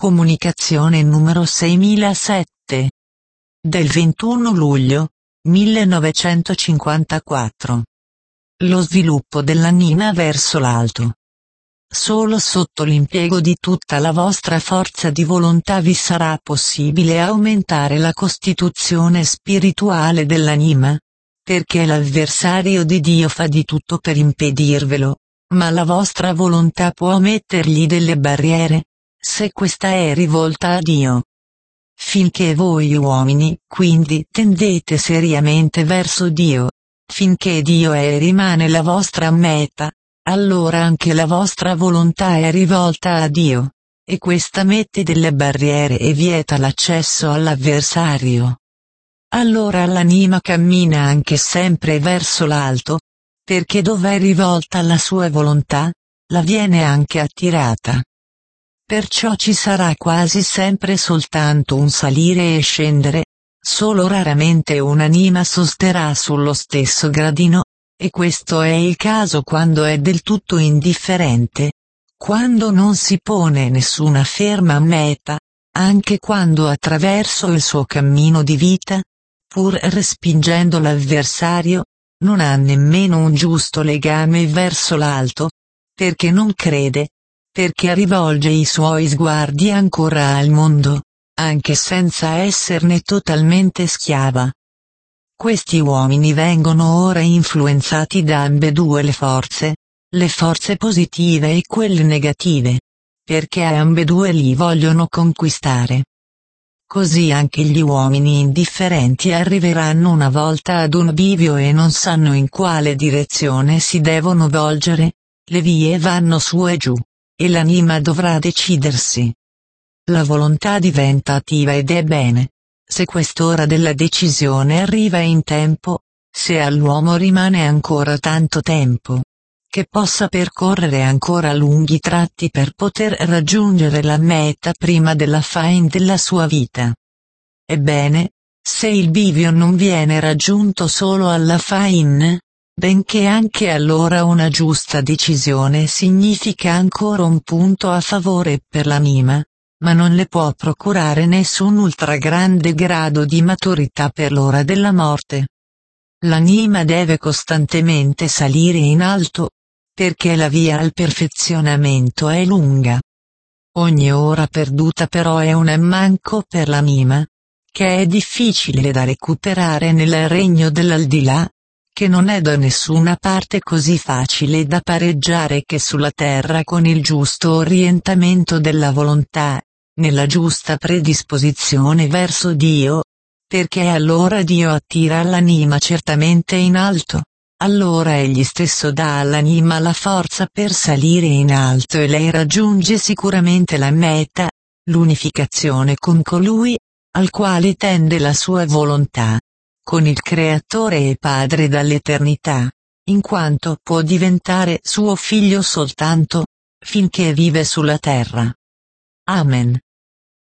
Comunicazione numero 6007. Del 21 luglio 1954. Lo sviluppo dell'anima verso l'alto. Solo sotto l'impiego di tutta la vostra forza di volontà vi sarà possibile aumentare la costituzione spirituale dell'anima, perché l'avversario di Dio fa di tutto per impedirvelo, ma la vostra volontà può mettergli delle barriere, se questa è rivolta a Dio. Finché voi uomini, quindi, tendete seriamente verso Dio, finché Dio è e rimane la vostra meta, allora anche la vostra volontà è rivolta a Dio, e questa mette delle barriere e vieta l'accesso all'avversario. Allora l'anima cammina anche sempre verso l'alto, perché dove è rivolta la sua volontà, la viene anche attirata. Perciò ci sarà quasi sempre soltanto un salire e scendere, solo raramente un'anima sosterrà sullo stesso gradino, e questo è il caso quando è del tutto indifferente, quando non si pone nessuna ferma meta, anche quando attraverso il suo cammino di vita, pur respingendo l'avversario, non ha nemmeno un giusto legame verso l'alto, perché non crede, perché rivolge i suoi sguardi ancora al mondo, anche senza esserne totalmente schiava. Questi uomini vengono ora influenzati da ambedue le forze positive e quelle negative, perché ambedue li vogliono conquistare. Così anche gli uomini indifferenti arriveranno una volta ad un bivio e non sanno in quale direzione si devono volgere, le vie vanno su e giù, e l'anima dovrà decidersi. La volontà diventa attiva ed è bene, se quest'ora della decisione arriva in tempo, se all'uomo rimane ancora tanto tempo, che possa percorrere ancora lunghi tratti per poter raggiungere la meta prima della fine della sua vita. Ebbene, se il bivio non viene raggiunto solo alla fine, benché anche allora una giusta decisione significa ancora un punto a favore per l'anima, ma non le può procurare nessun ultra grande grado di maturità per l'ora della morte. L'anima deve costantemente salire in alto, perché la via al perfezionamento è lunga. Ogni ora perduta però è un ammanco per l'anima, che è difficile da recuperare nel regno dell'aldilà, che non è da nessuna parte così facile da pareggiare che sulla terra con il giusto orientamento della volontà, nella giusta predisposizione verso Dio, perché allora Dio attira l'anima certamente in alto, allora egli stesso dà all'anima la forza per salire in alto e lei raggiunge sicuramente la meta, l'unificazione con colui, al quale tende la sua volontà, con il Creatore e Padre dall'eternità, in quanto può diventare suo figlio soltanto, finché vive sulla terra. Amen.